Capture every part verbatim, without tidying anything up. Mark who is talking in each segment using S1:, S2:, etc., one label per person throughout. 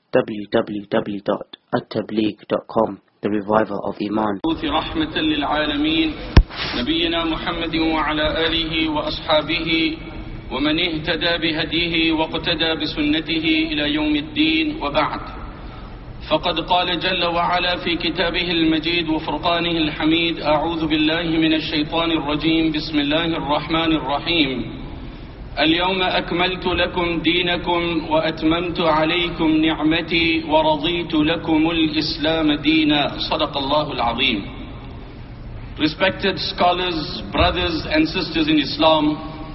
S1: w w w dot at tabligh dot com, the reviver of Iman.
S2: رحمة للعالمين نبينا محمد وعلى آله وأصحابه ومن اهتدى بهديه واقتدى بسنته إلى يوم الدين، وبعد. فقد قال جل وعلا في كتابه المجيد وفرقانه الحميد: أعوذ بالله من الشيطان الرجيم، بسم الله الرحمن الرحيم. اليوم أكملت لكم دينكم وأتممت عليكم نعمتي ورضيت لكم الإسلام دينا. صدق الله العظيم. Respected scholars, brothers and sisters in Islam,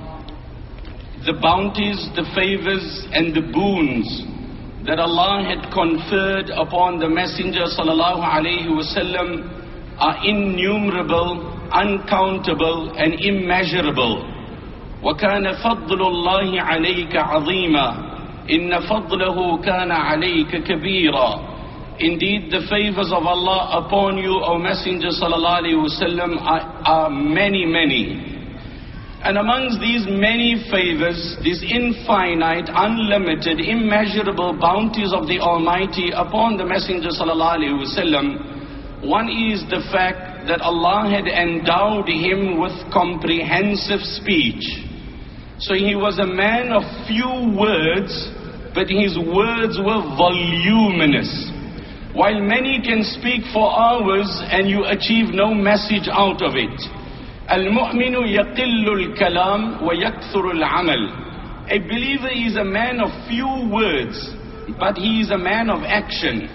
S2: the bounties, the favors and the boons that Allah had conferred upon the Messenger sallallahu alaihi wasallam are innumerable, uncountable and immeasurable. وَكَانَ فَضْلُ اللَّهِ عَلَيْكَ عَظِيمًا إِنَّ فَضْلَهُ كَانَ عَلَيْكَ كَبِيرًا. Indeed, the favors of Allah upon you, O Messenger sallallahu alaihi wasallam, are, are many, many. And amongst these many favors, these infinite, unlimited, immeasurable bounties of the Almighty upon the Messenger sallallahu alaihi wasallam, one is the fact that Allah had endowed him with comprehensive speech. So he was a man of few words, but his words were voluminous. While many can speak for hours and you achieve no message out of it. Al-mu'minu yaqillu al-kalam wa yakthuru al-amal. A believer is a man of few words, but he is a man of action.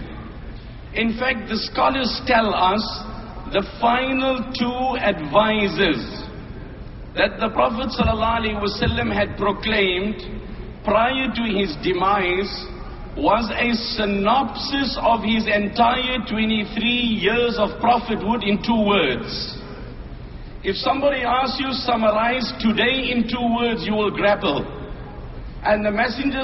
S2: In fact, the scholars tell us the final two advices that the Prophet ﷺ had proclaimed prior to his demise was a synopsis of his entire twenty-three years of prophethood in two words. If somebody asks you, summarize today in two words, you will grapple. And the Messenger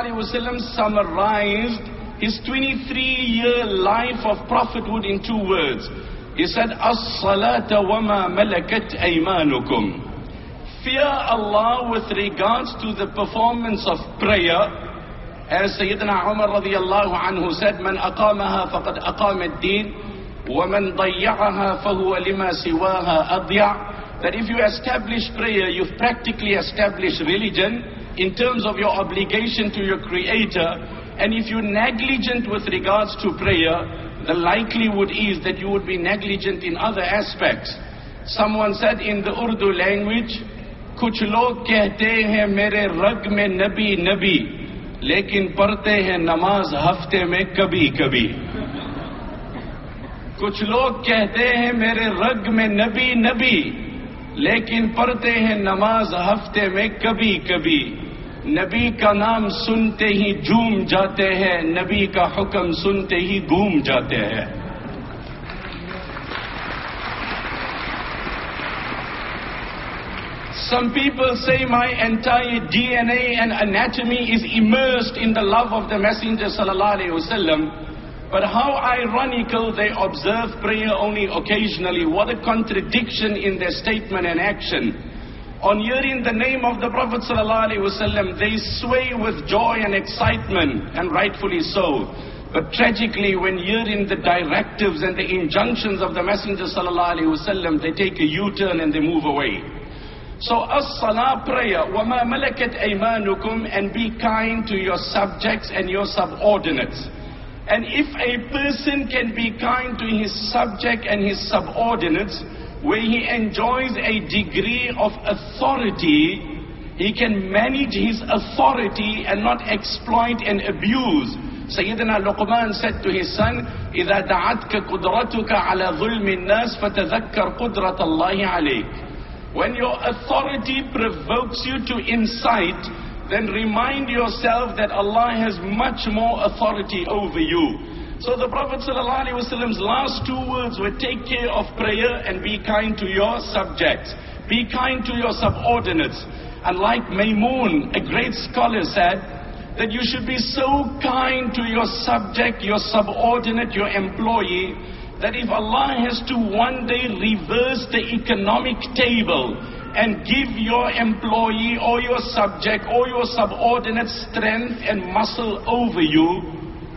S2: ﷺ summarized his twenty-three year life of prophethood in two words. He said, As-salata wa ma malakat aymanukum. Fear Allah with regards to the performance of prayer. As Sayyidina Umar radiyallahu anhu said, Man aqamaha faqad aqama ad-din, wa man dayya'aha fahuwa lima siwaha adya'. That if you establish prayer, you've practically established religion in terms of your obligation to your Creator. And if you're negligent with regards to prayer, the likelihood is that you would be negligent in other aspects. Someone said in the Urdu language, Kuch log kehte hain mere rag mein nabi nabi, lekin padhte hain namaz hafte mein kabhi kabhi. Kuch log kehte hain mere rag mein nabi nabi, lekin padhte hain namaz hafte mein kabhi kabhi. नबी का नाम सुनते ही झूम जाते हैं, नबी का हुक्म सुनते ही घूम जाते हैं. Some people say my entire D N A and anatomy is immersed in the love of the Messenger sallallahu alaihi wasallam. But how ironical, they observe prayer only occasionally. What a contradiction in their statement and action. On hearing the name of the Prophet ﷺ, they sway with joy and excitement, and rightfully so. But tragically, when hearing the directives and the injunctions of the Messenger ﷺ, they take a U-turn and they move away. So, as-salah, prayer, وَمَا مَلَكَتْ أَيْمَانُكُمْ, and be kind to your subjects and your subordinates. And if a person can be kind to his subject and his subordinates, where he enjoys a degree of authority, he can manage his authority and not exploit and abuse. Sayyidina Luqman said to his son, إِذَا دَعَتْكَ قُدْرَتُكَ عَلَى ظُلْمِ النَّاسِ فَتَذَكَّرْ قُدْرَةَ اللَّهِ عَلَيْكَ. When your authority provokes you to incite, then remind yourself that Allah has much more authority over you. So the Prophet ﷺ's last two words were, take care of prayer and be kind to your subjects. Be kind to your subordinates. And like Maymun, a great scholar, said that you should be so kind to your subject, your subordinate, your employee, that if Allah has to one day reverse the economic table and give your employee or your subject or your subordinate strength and muscle over you,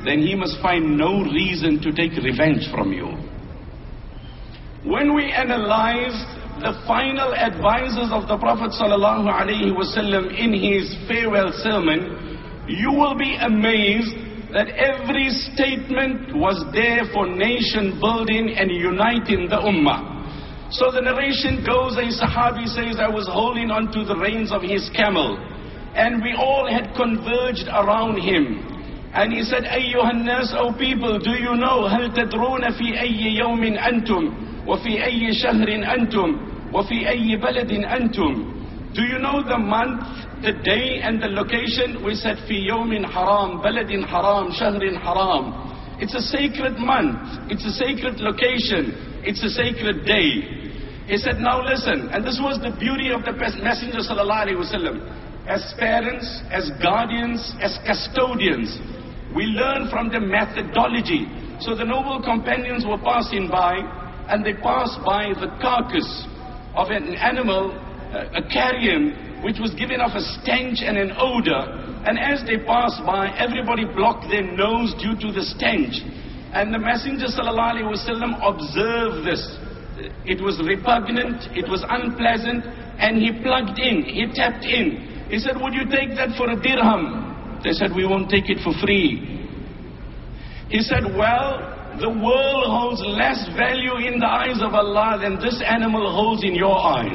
S2: then he must find no reason to take revenge from you. When we analyzed the final advices of the Prophet sallallahu alaihi wasallam in his farewell sermon, you will be amazed that every statement was there for nation building and uniting the ummah. So the narration goes, a Sahabi says, I was holding onto the reins of his camel, and we all had converged around him. And he said, Ayyuhan nas, O people, do you know, هل تدرون في أي يوم أنتم وفي أي شهر أنتم وفي أي بلد أنتم? Do you know the month, the day and the location? We said, في يوم حرام, بلد حرام, شهر حرام. It's a sacred month, it's a sacred location, it's a sacred day. He said, now listen, and this was the beauty of the Messenger sallallahu alaihi wasallam. As parents, as guardians, as custodians, we learn from the methodology. So the noble companions were passing by, and they passed by the carcass of an animal, a carrion, which was giving off a stench and an odor. And as they passed by, everybody blocked their nose due to the stench. And the Messenger sallallahu alaihi wasallam observed this. It was repugnant, it was unpleasant, and he plugged in, he tapped in. He said, would you take that for a dirham? They said, we won't take it for free. He said, well, the world holds less value in the eyes of Allah than this animal holds in your eyes.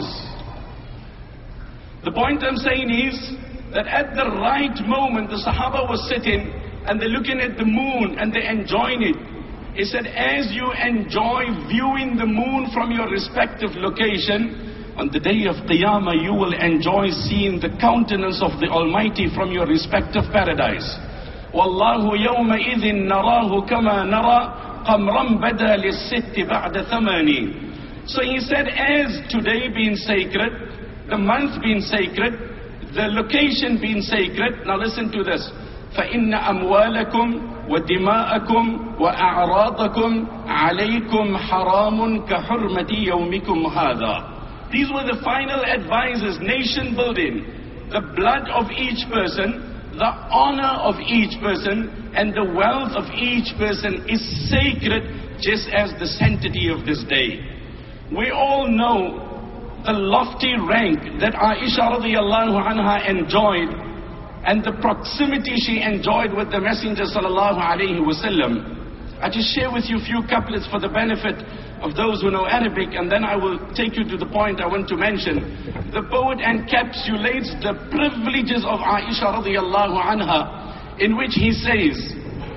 S2: The point I'm saying is that at the right moment, the Sahaba was sitting and they're looking at the moon and they're enjoying it. He said, as you enjoy viewing the moon from your respective location, on the day of Qiyamah, you will enjoy seeing the countenance of the Almighty from your respective paradise. Wallahu yawma idhin narahu kama nara qamran bada lis-sitti ba'da thamani. So he said, as today being sacred, the month being sacred, the location being sacred, now listen to this. فَإِنَّ أَمْوَالَكُمْ وَدِمَاءَكُمْ وَأَعْرَاضَكُمْ عَلَيْكُمْ حَرَامٌ كَحُرْمَةِ يَوْمِكُمْ هَذَا. These were the final advices, nation building. The blood of each person, the honor of each person, and the wealth of each person is sacred, just as the sanctity of this day. We all know the lofty rank that Aisha radiallahu anha enjoyed, and the proximity she enjoyed with the Messenger sallallahu alaihi wasallam. I just share with you a few couplets for the benefit of those who know Arabic, and then I will take you to the point I want to mention. The poet encapsulates the privileges of Aisha radiallahu anha, in which he says,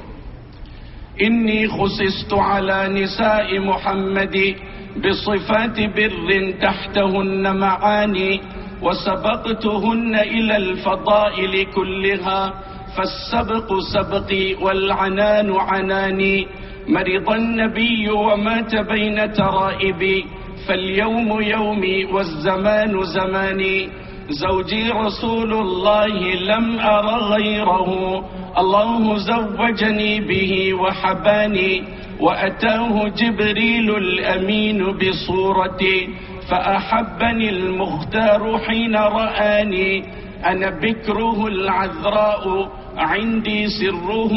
S2: إني خصصت على نساء محمد بصفات بر تحتهن معاني وسبقتهن إلى الفضائل كلها فالسبق سبقي والعنان عناني مرض النبي ومات بين ترائبي فاليوم يومي والزمان زماني زوجي رسول الله لم أر غيره الله زوجني به وحباني وأتاه جبريل الأمين بصورتي فأحبني المختار حين رآني أنا بكره العذراء عندي سره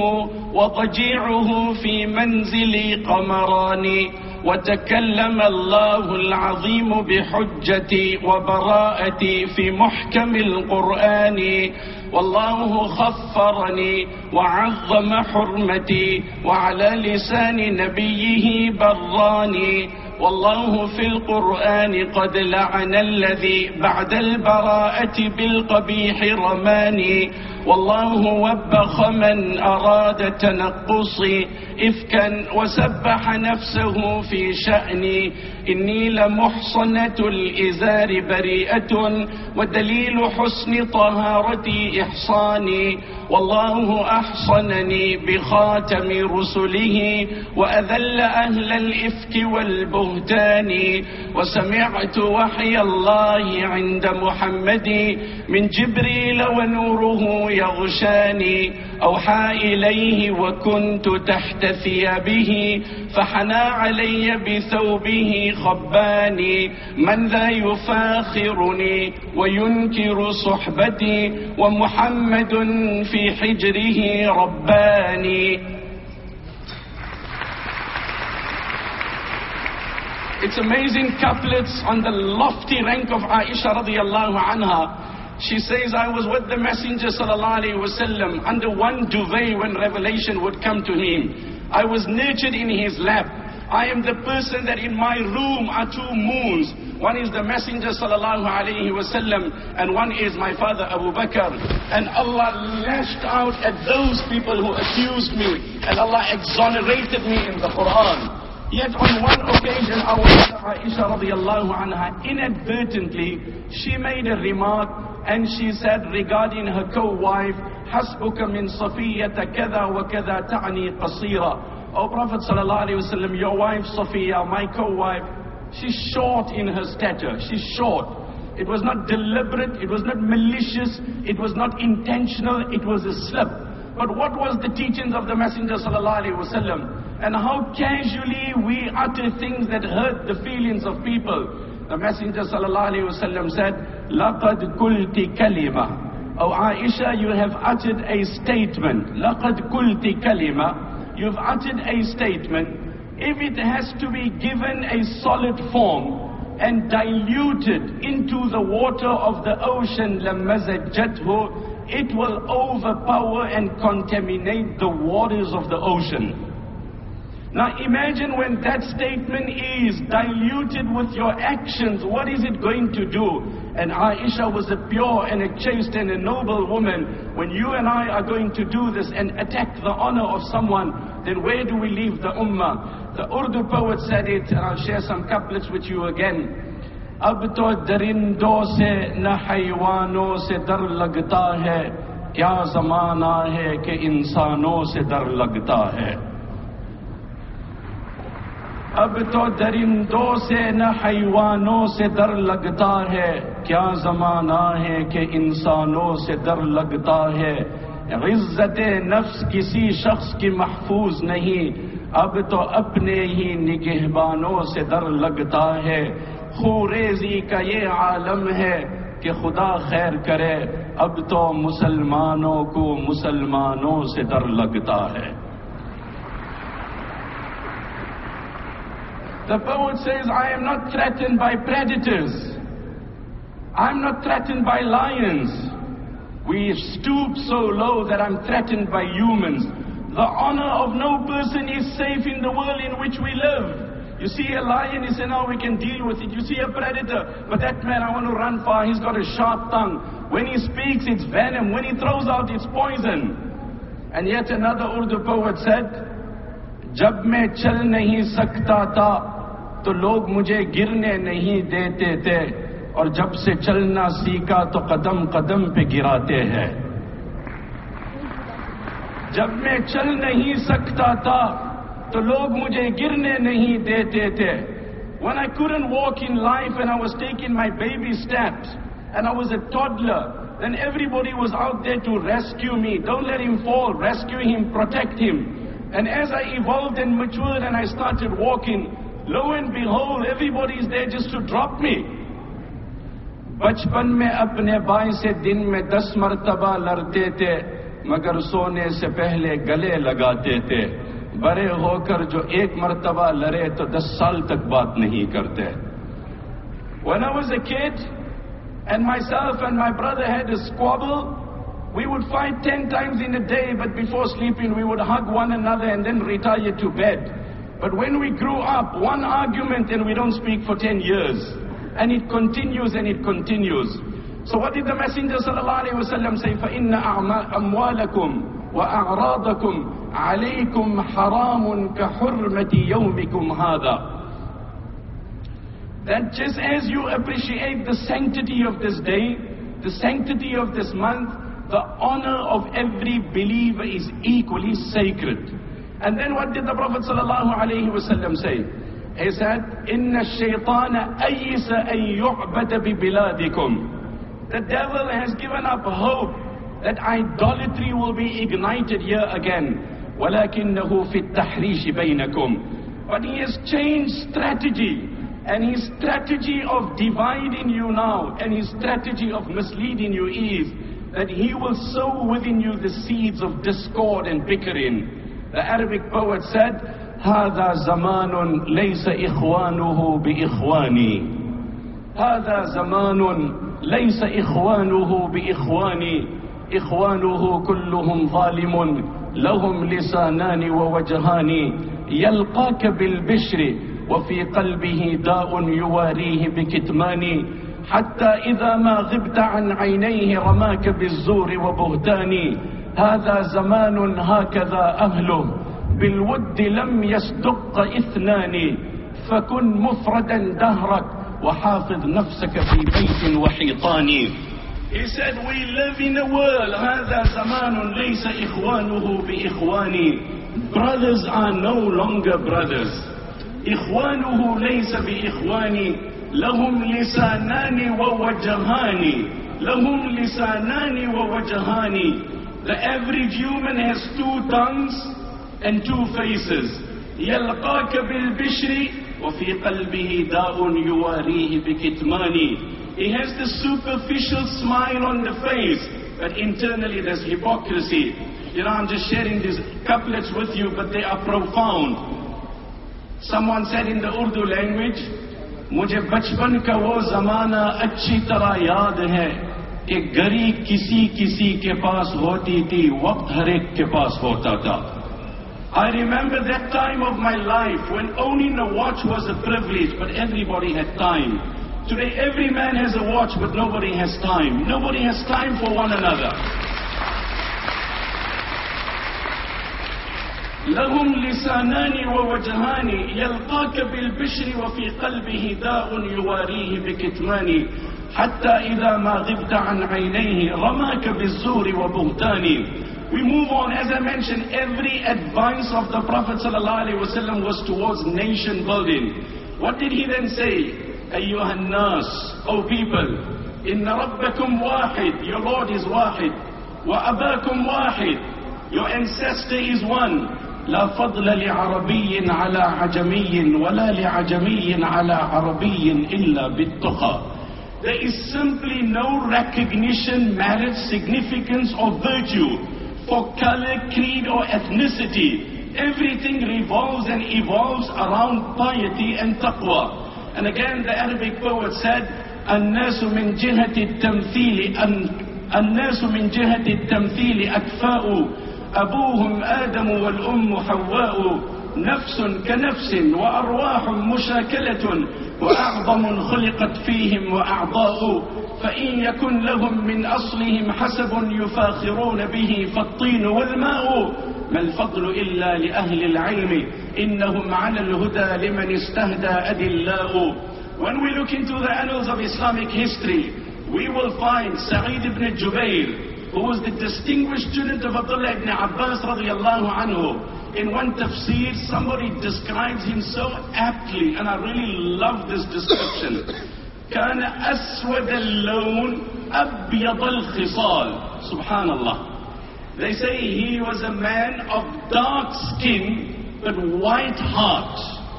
S2: وضجيعه في منزلي قمراني وتكلم الله العظيم بحجتي وبراءتي في محكم القرآن والله خفرني وعظم حرمتي وعلى لسان نبيه براني والله في القرآن قد لعن الذي بعد البراءة بالقبيح رماني والله وبخ من أراد تنقصي إفكا وسبح نفسه في شأني إني لمحصنة الإزار بريئة ودليل حسن طهارتي إحصاني والله أحصنني بخاتم رسله وأذل أهل الإفك والبهتان وسمعت وحي الله عند محمد من جبريل ونوره يغشاني أوحى إليه وكنت تحت ثيابه فحنى علي بثوبه خباني من ذا يفاخرني وينكر صحبتي ومحمد في حجره رباني. It's amazing couplets on the lofty rank of Aisha radiallahu anha. She says, I was with the Messenger sallallahu alayhi wasallam under one duvet when revelation would come to him. I was nurtured in his lap. I am the person that in my room are two moons. One is the Messenger sallallahu alayhi wasallam and one is my father Abu Bakr. And Allah lashed out at those people who accused me, and Allah exonerated me in the Quran. Yet on one occasion, our mother Aisha radiallahu anha, inadvertently, she made a remark and she said regarding her co-wife, حَسْبُكَ مِنْ صَفِيَّةَ كَذَا وَكَذَا تَعْنِي قَصِيرًا. O Prophet sallallahu alayhi wasallam, your wife Safiya, my co-wife, she's short in her stature, she's short. It was not deliberate, it was not malicious, it was not intentional, it was a slip. But what was the teachings of the Messenger sallallahu alaihi wasallam? And how casually we utter things that hurt the feelings of people. The Messenger sallallahu alaihi wasallam said, لَقَدْ قُلْتِ كَلِمَةً. Oh Aisha, you have uttered a statement. لَقَدْ قُلْتِ كَلِمَةً. You've uttered a statement. If it has to be given a solid form and diluted into the water of the ocean, لَمَّزَجَّتْهُ, it will overpower and contaminate the waters of the ocean. Now imagine when that statement is diluted with your actions, what is it going to do? And Aisha was a pure and a chaste and a noble woman. When you and I are going to do this and attack the honor of someone, then where do we leave the ummah? The Urdu poet said it, and I'll share some couplets with you again. अब तो दरिंदों से न हैवानों से डर लगता है, क्या ज़माना है कि इंसानों से डर लगता है। अब तो दरिंदों से न हैवानों से डर लगता है, क्या ज़माना है कि इंसानों से डर लगता है। इज़्ज़त नफ्स किसी शख्स की महफूज नहीं, अब तो अपने ही निगहबानों से डर लगता है। खूरेजी का ये आलम है कि खुदा खैर करे, अब तो मुसलमानों को मुसलमानों से डर लगता है। The poet says, I am not threatened by predators. I'm not threatened by lions. We stoop so low that I'm threatened by humans. The honor of no person is safe in the world in which we live. You see a lion, you say, now we can deal with it. You see a predator, but that man, I want to run far. He's got a sharp tongue. When he speaks, it's venom. When he throws out, it's poison. And yet another Urdu poet said, जब मैं चल नहीं सकता था, तो लोग मुझे गिरने नहीं देते थे, और जब से चलना सीखा तो कदम कदम पे गिराते हैं। जब मैं चल नहीं सकता था, तो लोग मुझे गिरने नहीं देते थे। When I couldn't walk in life and I was taking my baby steps and I was a toddler, then everybody was out there to rescue me. Don't let him fall, rescue him, protect him. And as I evolved and matured and I started walking, lo and behold, everybody's there just to drop me. बचपन में अपने भाई से दिन में दस मर्तबा लड़ते थे, मगर सोने से पहले गले लगाते थे। बड़े होकर जो एक मर्तबा लड़े तो दस साल तक बात नहीं करते। When I was a kid and myself and my brother had a squabble, we would fight ten times in a day, but before sleeping we would hug one another and then retire to bed. But when we grew up, one argument and we don't speak for ten years. And it continues and it continues. So what did the Messenger sallallahu alaihi wasallam say? فَإِنَّ أَمْوَالَكُمْ وَأَعْرَاضَكُمْ عَلَيْكُمْ حَرَامٌ كَحُرْمَةِ يَوْمِكُمْ هَذَا. That just as you appreciate the sanctity of this day, the sanctity of this month, the honor of every believer is equally sacred. And then what did the Prophet sallallahu alaihi wasallam say? He said, إِنَّ الشَّيْطَانَ أَيِّسَ أَن يُعْبَدَ بِبِلَادِكُمْ. The devil has given up hope that idolatry will be ignited here again. وَلَكِنَّهُ فِي التَّحْرِيشِ بَيْنَكُمْ. But he has changed strategy. And his strategy of dividing you now, and his strategy of misleading you is that he will sow within you the seeds of discord and bickering. The Arabic poet said,
S3: هذا زمان ليس إخوانه بإخواني هذا زمان ليس إخوانه بإخواني إخوانه كلهم ظالم لهم لسانان ووجهان يلقاك بالبشر وفي قلبه داء يواريه بكتمان حتى إذا ما غبت عن عينيه رماك بالزور وبهتان هذا زمان هكذا أهله بالود لم يصدق اثنان فكن مفردا دهرك وحافظ نفسك في بيت وحيطان. He said, we live in a world هذا زمان ليس إخوانه بإخواني. Brothers are no longer brothers. إخوانه ليس بإخواني. لهم لسانان ووجهان. لهم لسانان ووجهان. The average human has two tongues and two faces. يلقاك بالبشر وفي قلبه داء يواريه بكتمان. He has the superficial smile on the face, but internally there's hypocrisy. You know, I'm just sharing these couplets with you, but they are profound. Someone said in the Urdu language, मुझे बचपन का वो जमाना अच्छी तरह याद है कि घड़ी किसी किसी के पास होती थी, वक्त हर एक के पास होता था. I remember that time of my life when owning a watch was a privilege, but everybody had time. Today every man has a watch, but nobody has time. Nobody has time for one another. لهم لسانان ووجهان يلقاك بالبشر وفي قلبه داء يواريه بكتمان حتى إذا ما غبت عن عينيه رماك بالزور وبهتان. We move on. As I mentioned, every advice of the Prophet ﷺ was towards nation building. What did he then say? أيها الناس, O people, إن ربكم واحد, your Lord is واحد, وأباكم واحد, your ancestor is one. لا فضل لعربي على عجمي ولا لعجمي على عربي إلا بالتقى. There is simply no recognition, merit, significance or virtue for color, creed or ethnicity. Everything revolves and evolves around piety and taqwa. And again the Arabic poet said, الناس من جهة التمثيل الناس من جهة التمثيل أكفاء أبوهم آدم والأم حواء نفس كنفس وأرواح مشاكلة وأعظم خلقت فيهم وأعضاء فإن يكن لهم من أصلهم حسب يفاخرون به فالطين والماء ما الفضل إلا لأهل العلم إنهم على الهدى لمن استهدى أدلاء. When we look into the annals of Islamic history, we will find Sa'id ibn Jubayr, who was the distinguished student of Abdullah ibn Abbas radiyallahu anhu. In one tafsir, somebody describes him so aptly, and I really love this description. كان أسود اللون أبيض الخصال. Subhanallah. They say he was a man of dark skin but white heart.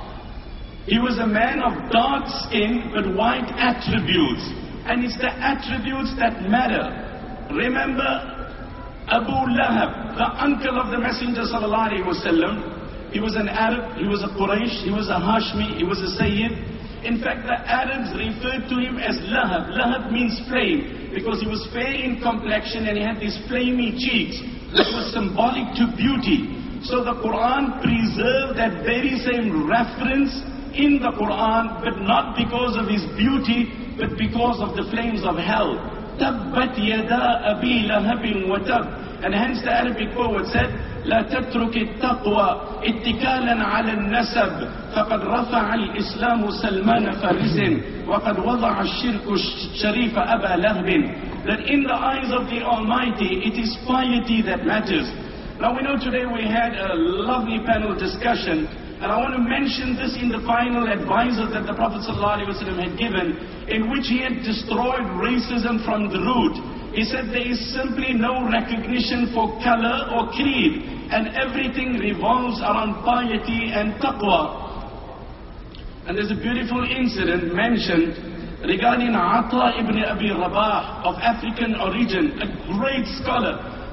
S3: He was a man of dark skin but white attributes. And it's the attributes that matter. Remember Abu Lahab, the uncle of the Messenger sallallahu alaihi wasallam. He was an Arab, he was a Quraysh, he was a Hashmi, he was a Sayyid. In fact, the Arabs referred to him as Lahab. Lahab means flame, because he was fair in complexion and he had these flamey cheeks, which was symbolic to beauty. So the Quran preserved that very same reference in the Quran, but not because of his beauty, but because of the flames of hell. Tabbat yada abi lahabin wa tab. And hence the Arabic poet said, لا تترك التقوى اتكالا على النسب فقد رفع الإسلام سلمان فارس وقد وضع الشرك الشريف أبا لهب. That in the eyes of the Almighty, it is piety that matters. Now we know today we had a lovely panel discussion, and I want to mention this in the final advisor that the Prophet ﷺ had given, in which he had destroyed racism from the root. He said there is simply no recognition for color or creed, and everything revolves around piety and taqwa. And there's a beautiful incident mentioned regarding Ata ibn Abi Rabah of African origin, a great scholar.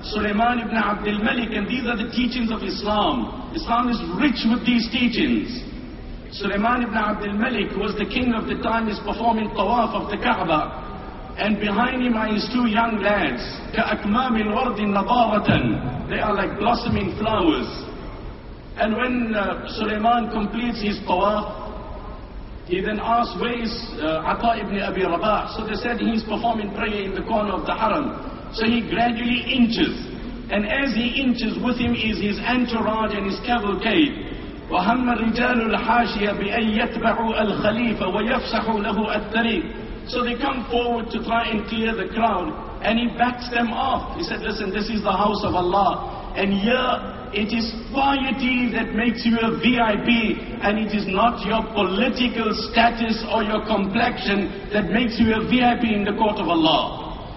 S3: Sulaiman ibn Abdul Malik, and these are the teachings of Islam. Islam is rich with these teachings. Sulaiman ibn Abdul Malik, who was the king of the time, is performing tawaf of the Kaaba. And behind him are his two young lads. كَأَكْمَامِ الْوَرْدِ نَضَارَةً. They are like blossoming flowers. And when uh, Sulaiman completes his tawaf, he then asks, where is uh, Ata ibn Abi Rabah? So they said he's performing prayer in the corner of the haram. So he gradually inches. And as he inches, with him is his entourage and his cavalcade. وَهَمَّ الرِّجَالُ الْحَاشِيَ بِأَنْ يَتْبَعُوا الْخَلِيفَ وَيَفْسَحُوا لَهُ الطَّرِيقَ. So they come forward to try and clear the crowd. And he backs them off. He said, listen, this is the house of Allah. And here, it is piety that makes you a V I P, and it is not your political status or your complexion that makes you a V I P in the court of Allah.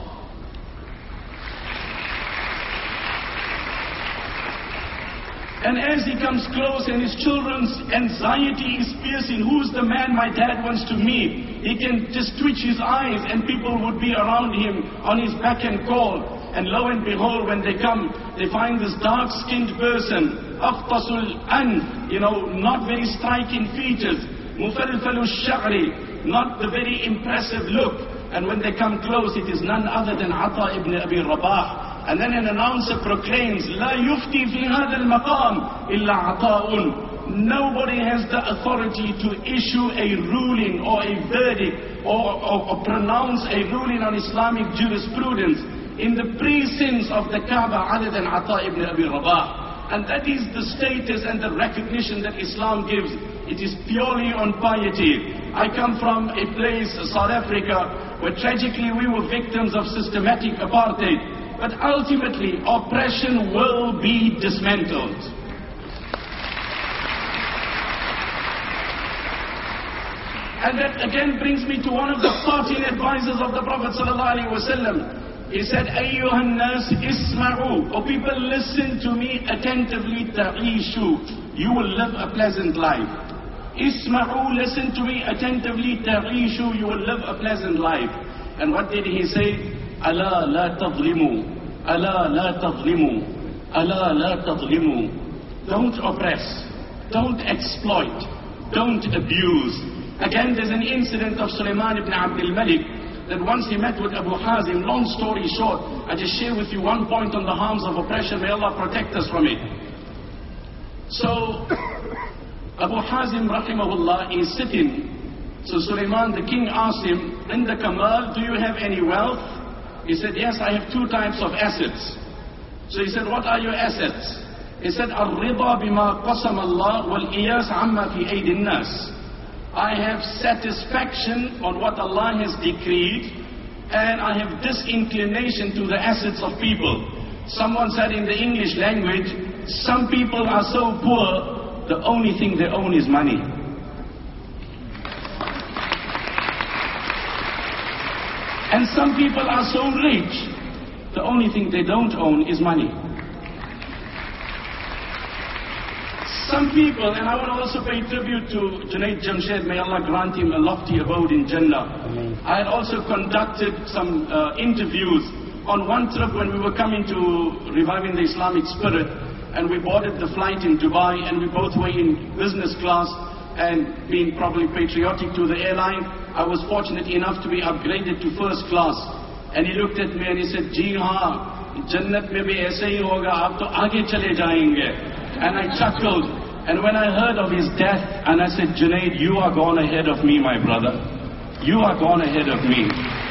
S3: And as he comes close and his children's anxiety is piercing, who's the man my dad wants to meet? He can just twitch his eyes and people would be around him on his beck and call. And lo and behold, when they come, they find this dark-skinned person, akhtasul an, you know, not very striking features, mufalfalu sha'ri, not the very impressive look. And when they come close, it is none other than Ata ibn Abi Rabah. And then an announcer proclaims, لا يفتي في هذا المقام إلا عطاء. Nobody has the authority to issue a ruling or a verdict or, or, or pronounce a ruling on Islamic jurisprudence in the precincts of the Kaaba other than Ata ibn Abi Rabah. And that is the status and the recognition that Islam gives. It is purely on piety. I come from a place, South Africa, where tragically we were victims of systematic apartheid. But ultimately, oppression will be dismantled. And that again brings me to one of the parting advisors of the Prophet ﷺ. He said, Ayyuhan nas isma'u. O people, listen to me attentively, ta'ishu. You will live a pleasant life. Isma'u, listen to me attentively, ta'ishu. You will live a pleasant life. And what did he say? Ala la tadlimu. Ala la tadlimu. Ala la tadlimu. Don't oppress. Don't exploit. Don't abuse. Again, there's an incident of Sulaiman ibn Abdul Malik that once he met with Abu Hazim. Long story short, I just share with you one point on the harms of oppression. May Allah protect us from it. So, Abu Hazim rahimahullah is sitting. So Sulaiman, the king, asked him, in the Kamal, do you have any wealth? He said, yes, I have two types of assets. So he said, what are your assets? He said, Ar-rida bima qasam Allah wal-iyas amma fi aydin nas. I have satisfaction on what Allah has decreed, and I have disinclination to the assets of people. Someone said in the English language, some people are so poor, the only thing they own is money. And some people are so rich, the only thing they don't own is money. Some people, and I want to also pay tribute to Junaid Jamshed, may Allah grant him a lofty abode in Jannah. Amen. I had also conducted some uh, interviews on one trip when we were coming to Reviving the Islamic Spirit, and we boarded the flight in Dubai, and we both were in business class, and being probably patriotic to the airline, I was fortunate enough to be upgraded to first class. And he looked at me and he said, Ji haan, Jannat mein bhi aise hi hoga, aap to aage chale jayenge. And I chuckled. And when I heard of his death, and I said, Junaid, you are gone ahead of me, my brother. You are gone ahead of me.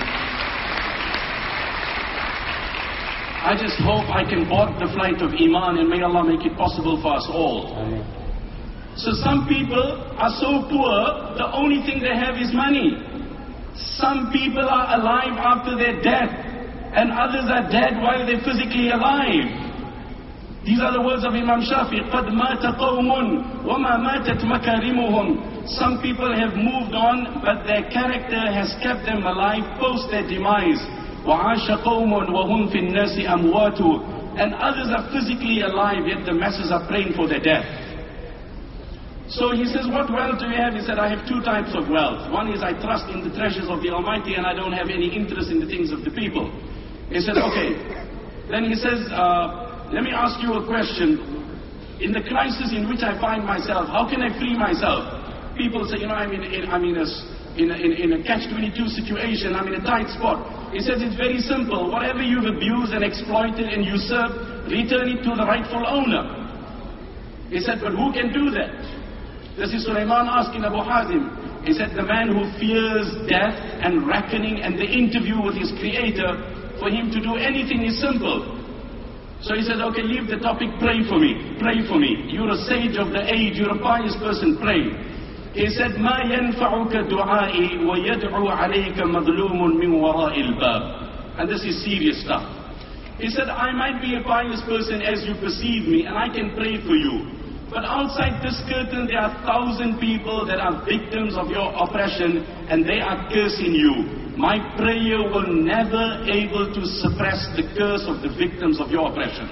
S3: I just hope I can board the flight of Iman, and may Allah make it possible for us all. Amen. So some people are so poor, the only thing they have is money. Some people are alive after their death, and others are dead while they're physically alive. These are the words of Imam Shafi. قَدْ مَاتَ قَوْمٌ وَمَا مَاتَتْ مَكَارِمُهُمْ. Some people have moved on, but their character has kept them alive post their demise. وَعَاشَ قَوْمٌ وَهُمْ فِي النَّاسِ أَمْوَاتُ. And others are physically alive, yet the masses are praying for their death. So he says, what wealth do you have? He said, I have two types of wealth. One is I trust in the treasures of the Almighty, and I don't have any interest in the things of the people. He said, okay, Then he says, uh, let me ask you a question. In the crisis in which I find myself, how can I free myself? People say, you know, I'm in, in, I'm in a, in a, in, in a catch twenty-two situation, I'm in a tight spot. He says it's very simple. Whatever you've abused and exploited and usurped, return it to the rightful owner. He said, but who can do that? This is Sulaiman asking Abu Hazim. He said, the man who fears death and reckoning and the interview with his creator, for him to do anything is simple. So he said, okay, leave the topic, pray for me, pray for me. You're a sage of the age, you're a pious person, pray. He said, مَا يَنْفَعُكَ دُعَائِي وَيَدْعُو عَلَيْكَ مَظْلُومٌ مِّن وَرَاءِ الْبَابِ. And this is serious stuff. He said, I might be a pious person as you perceive me, and I can pray for you. But outside this curtain, there are thousand people that are victims of your oppression, and they are cursing you. My prayer will never able to suppress the curse of the victims of your oppression.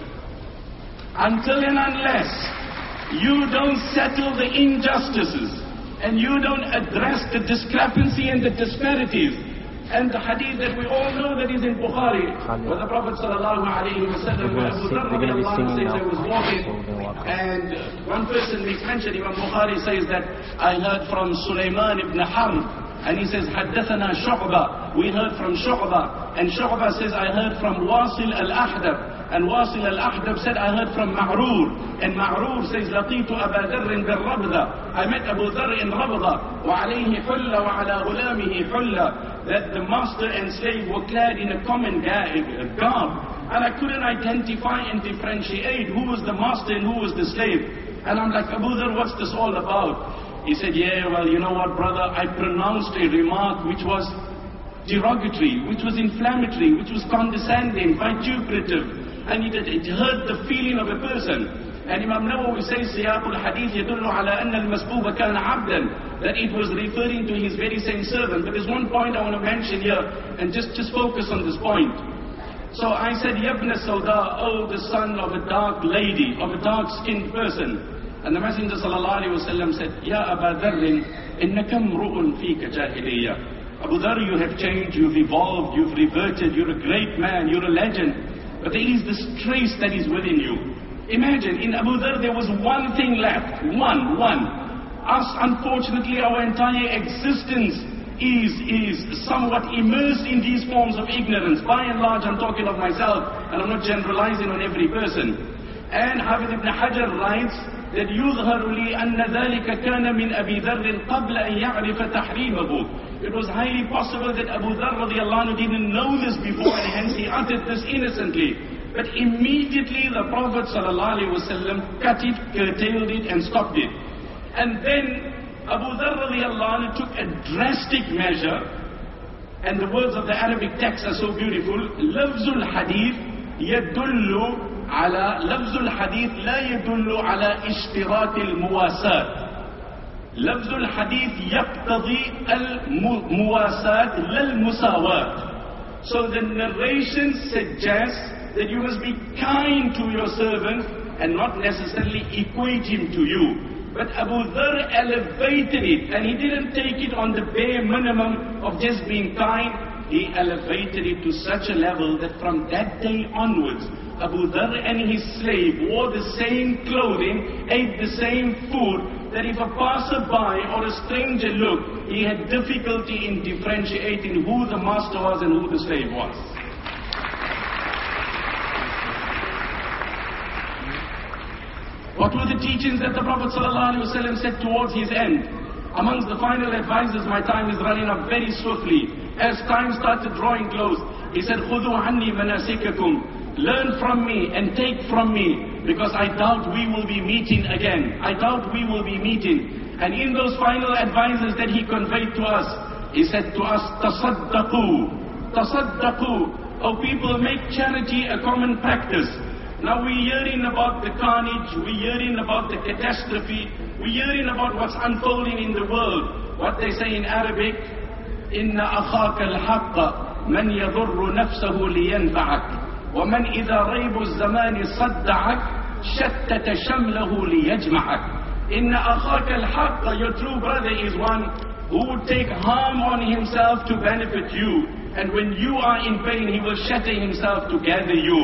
S3: Until and unless you don't settle the injustices, and you don't address the discrepancy and the disparities, and the hadith that we all know that is in Bukhari, where the Prophet sallallahu alaihi wasallam, where Abu Dharr radiallahu anhu says, I was walking, and one person makes mention, Imam Bukhari says that I heard from Sulaiman ibn Harb, and he says, حدثنا شعبة, we heard from Shu'bah, and Shu'bah says, I heard from Wasil al-Ahdab, and Wasil al-Ahdab said, I heard from Ma'rur, and Ma'rur says, لقيت أبا ذر بالربضة, I met Abu Dharr in Rabda, وعليه حلة وعلى غلامه حلة, that the master and slave were clad in a common garb, and I couldn't identify and differentiate who was the master and who was the slave. And I'm like, Abu Dharr, what's this all about? He said, yeah, well, you know what, brother, I pronounced a remark which was derogatory, which was inflammatory, which was condescending, vituperative, and it, it hurt the feeling of a person. And Imam Nawawi says, سياق الحديث يدل على أن المسبوب كان عبدا, that it was referring to his very same servant. But there's one point I want to mention here, and just, just focus on this point. So I said, Yabna Sauda, oh, the son of a dark lady, of a dark-skinned person. And the Messenger sallallahu alaihi wasallam said, Ya Aba Dharrin, innaka mru'un fika jahiliyyah. Abu Dharr, you have changed, you've evolved, you've reverted, you're a great man, you're a legend. But there is this trace that is within you. Imagine, in Abu Dharr there was one thing left. One, one. Us, unfortunately, our entire existence is, is somewhat immersed in these forms of ignorance. By and large, I'm talking of myself, and I'm not generalizing on every person. And Hafiz ibn Hajar writes that يُظْهَرُ لِي أَنَّ ذَلِكَ كَانَ مِنْ أَبِي ذَرٍّ قَبْلَ أَنْ يَعْرِفَ تَحْرِيمَهُ. It was highly possible that Abu Dharr radiallahu anhu didn't know this before, and hence he uttered this innocently. But immediately the Prophet sallallahu alaihi wasallam cut it, curtailed it, and stopped it. And then Abu Dharr radiallahu anhu took a drastic measure, and the words of the Arabic text are so beautiful. لَفْزُ الْحَدِيثِ يَدُلُّ على لفظ الحديث لا يدل على اشتراط المواساة. لفظ الحديث يقتضي المواساة لا المساواة. So the narration suggests that you must be kind to your servant and not necessarily equate him to you. But Abu Dharr elevated it, and he didn't take it on the bare minimum of just being kind. He elevated it to such a level that from that day onwards, Abu Dharr and his slave wore the same clothing, ate the same food, that if a passerby or a stranger looked, he had difficulty in differentiating who the master was and who the slave was. What were the teachings that the Prophet ﷺ said towards his end? Amongst the final advices, my time is running up very swiftly. As time started drawing close, he said, خُذُوا عَنِّي مَنَاسِكَكُمْ. Learn from me and take from me, because I doubt we will be meeting again. I doubt we will be meeting. And in those final advices that he conveyed to us, he said to us, tasaddaqu, tasaddaqu. Oh people, make charity a common practice. Now we're hearing about the carnage, we're hearing about the catastrophe, we're hearing about what's unfolding in the world. What they say in Arabic, إِنَّ أَخَاكَ الْحَقَّ مَنْ يَضُرُّ نَفْسَهُ لِيَنْفَعَكَ وَمَنْ إِذَا رَيْبُ الزَّمَانِ صَدَّعَكَ شَتَّتَ شَمْلَهُ لِيَجْمَعَكَ. إِنَّ أَخَاكَ الْحَقَّ, your true brother is one who would take harm on himself to benefit you. And when you are in pain, he will shatter himself to gather you.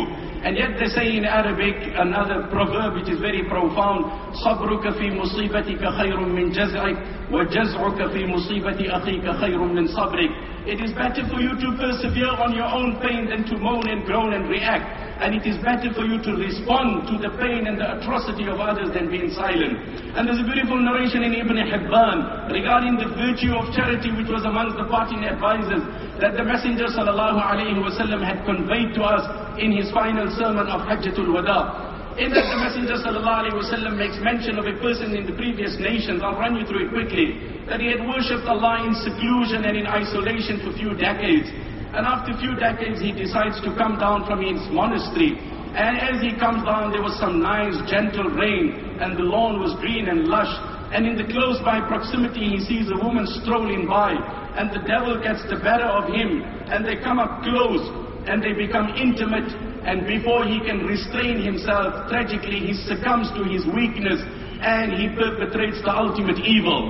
S3: And yet they say in Arabic, another proverb which is very profound, صَبْرُكَ فِي مُصِيبَتِكَ خَيْرٌ مِّن جَزْعِكَ وَجَزْعُكَ فِي مُصِيبَةِ أَخِيكَ خَيْرٌ مِّن صَبْرِكَ. It is better for you to persevere on your own pain than to moan and groan and react. And it is better for you to respond to the pain and the atrocity of others than being silent. And there's a beautiful narration in Ibn Hibban regarding the virtue of charity, which was amongst the parting advisors that the Messenger sallallahu alaihi wasallam had conveyed to us in his final sermon of Hajjatul Wada. In that the Messenger sallallahu alaihi wasallam makes mention of a person in the previous nations, I'll run you through it quickly, that he had worshipped Allah in seclusion and in isolation for a few decades. And after a few decades he decides to come down from his monastery. And as he comes down, there was some nice gentle rain and the lawn was green and lush. And in the close by proximity he sees a woman strolling by, and the devil gets the better of him, and they come up close and they become intimate. And before he can restrain himself, tragically he succumbs to his weakness and he perpetrates the ultimate evil.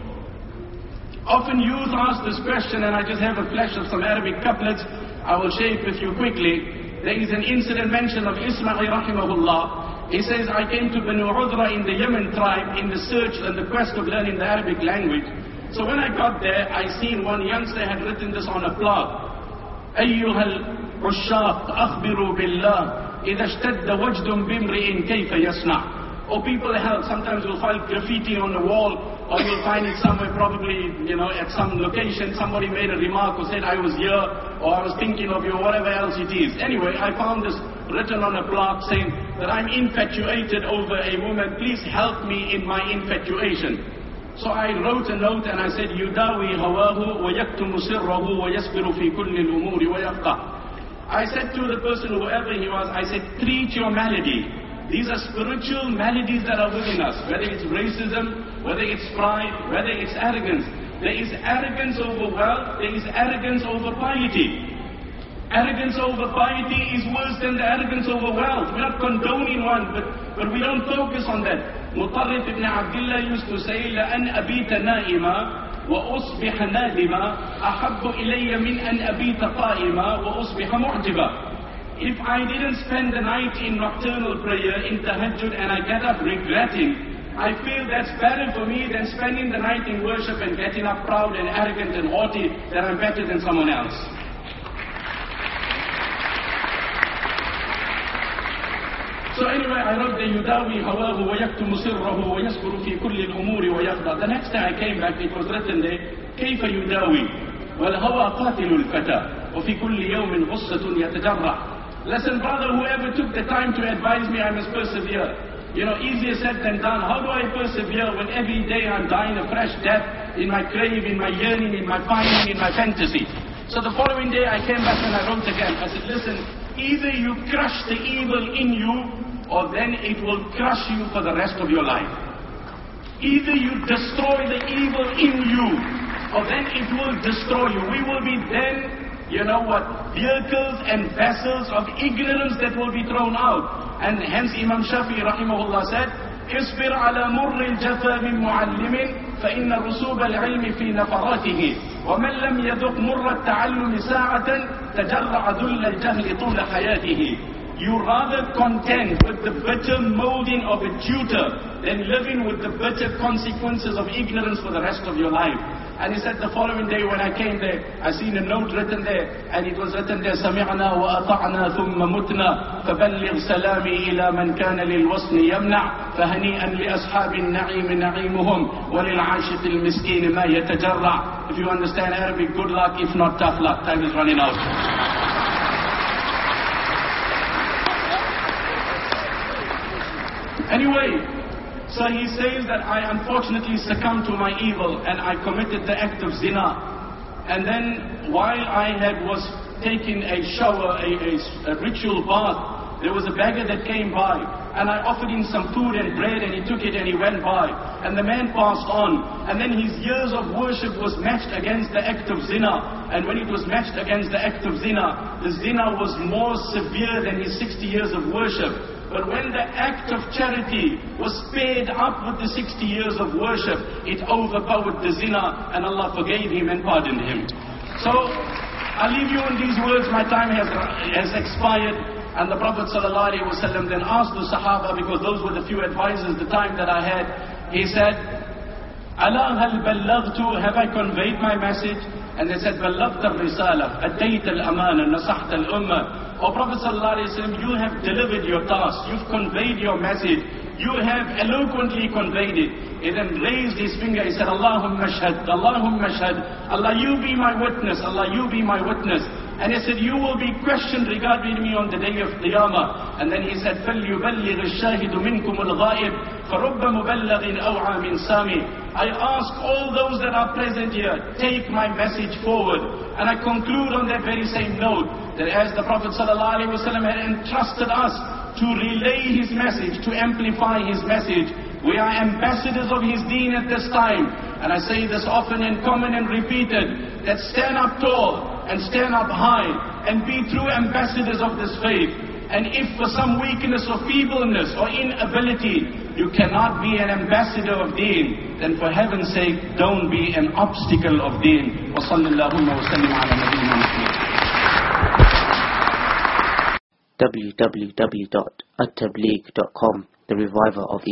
S3: Often youth ask this question, and I just have a flash of some Arabic couplets. I will share it with you quickly. There is an incident mentioned of Ismail rahimahullah. He says, I came to Banu Udra in the Yemen tribe in the search and the quest of learning the Arabic language. So when I got there, I seen one youngster had written this on a plaque. أيها العشاق أخبروا بالله إذا اشتد وجد بامرئ كيف يصنع. Or people have, sometimes you'll find graffiti on the wall, or you'll find it somewhere probably, you know, at some location, somebody made a remark or said, I was here, or I was thinking of you, or whatever else it is. Anyway, I found this written on a plaque saying that I'm infatuated over a woman, please help me in my infatuation. So I wrote a note and I said, يُدَاوِي هَوَاهُ وَيَكْتُمُ سِرَّهُ وَيَصْبِرُ فِي كُلِّ الْأُمُورِ وَيَفْقَهُ. I said to the person, whoever he was, I said, treat your malady. These are spiritual maladies that are within us, whether it's racism, whether it's pride, whether it's arrogance. There is arrogance over wealth, there is arrogance over piety. Arrogance over piety is worse than the arrogance over wealth. We're not condoning one, but, but we don't focus on that. Mutarrif ibn Abdullah used to say, لَأَنْ أَبِيتَ نَائِمًا وَأُصْبِحَ نَادِمًا أَحَبُّ إِلَيَّ مِنْ أَنْ أَبِيتَ قَائِمًا وَأُصْبِحَ مُعْجِبًا. If I didn't spend the night in nocturnal prayer, in tahajjud, and I get up regretting, I feel that's better for me than spending the night in worship and getting up proud and arrogant and haughty that I'm better than someone else. So anyway, I wrote the يُدَاوِي هَوَاهُ وَيَكْتُمُ سِرَّهُ وَيَصْبِرُ فِي كُلِّ الْأُمُورِ وَيَخْضَعُ. The next time I came back, it was written there, كَيْفَ يُدَاوِي وَالْهَوَى قَاتِلُ الْفَتَى وَفِي كُلِّ يَوْمٍ غُصَّةٌ يَتَجَرَّعُ. Listen, brother, whoever took the time to advise me, I must persevere. You know, easier said than done. How do I persevere when every day I'm dying a fresh death in my crave, in my yearning, in my pining, in my fantasy? So the following day I came back and I wrote again. I said, listen, either you crush the evil in you, or then it will crush you for the rest of your life. Either you destroy the evil in you, or then it will destroy you. We will be then, you know what, vehicles and vessels of ignorance that will be thrown out. And hence Imam Shafi rahimahullah said, اصبر على مر الجفا من معلم فإن رسوب العلم في نفراته ومن لم يذق مر التعلم ساعة تجرع ذل الجهل طول حياته. You rather content with the bitter molding of a tutor than living with the bitter consequences of ignorance for the rest of your life. And he said the following day when I came there, I seen a note written there, and it was written there, سمعنا وأطعنا ثم متنا فبلغ سلامي إلى من كان للوصل يمنع فهنيئا لأصحاب النعيم نعيمهم وللعاشق المسكين ما يتجرع. If you understand Arabic, good luck. If not, tough luck. Time is running out. Anyway, so he says that I unfortunately succumbed to my evil and I committed the act of zina. And then while I had was taking a shower, a, a, a ritual bath, there was a beggar that came by and I offered him some food and bread and he took it and he went by. And the man passed on. And then his years of worship was matched against the act of zina. And when it was matched against the act of zina, the zina was more severe than his sixty years of worship. But when the act of charity was paired up with the sixty years of worship, it overpowered the zina and Allah forgave him and pardoned him. So, I'll leave you in these words, my time has, has expired. And the Prophet ﷺ then asked the Sahaba, because those were the few advisors the time that I had, he said, Ala hal ballaghtu, have I conveyed my message? And they said, Ballaghta al-risala, addayta al-amana, nasahta al-ummah. O Prophet ﷺ, you have delivered your task, you've conveyed your message, you have eloquently conveyed it. He then raised his finger, he said, Allahumma shahad, Allahumma shahad, Allah you be my witness, Allah you be my witness. And he said, you will be questioned regarding me on the day of Qiyamah. And then he said, فَلْيُبَلِّغِ الشَّاهِدُ مِنْكُمُ الْغَائِبِ فَرُبَّ مُبَلَّغٍ أَوْعَى مِنْ سَامِ. I ask all those that are present here, take my message forward. And I conclude on that very same note, that as the Prophet ﷺ had entrusted us to relay his message, to amplify his message, we are ambassadors of his deen at this time. And I say this often and common and repeated, that stand up tall and stand up high and be true ambassadors of this faith. And if for some weakness or feebleness or inability you cannot be an ambassador of deen, then for heaven's sake don't be an obstacle of deen. Wa sallallahu wa sallim ala nabiyyina Muhammad.
S1: w w w dot at tabligh dot com, the reviver of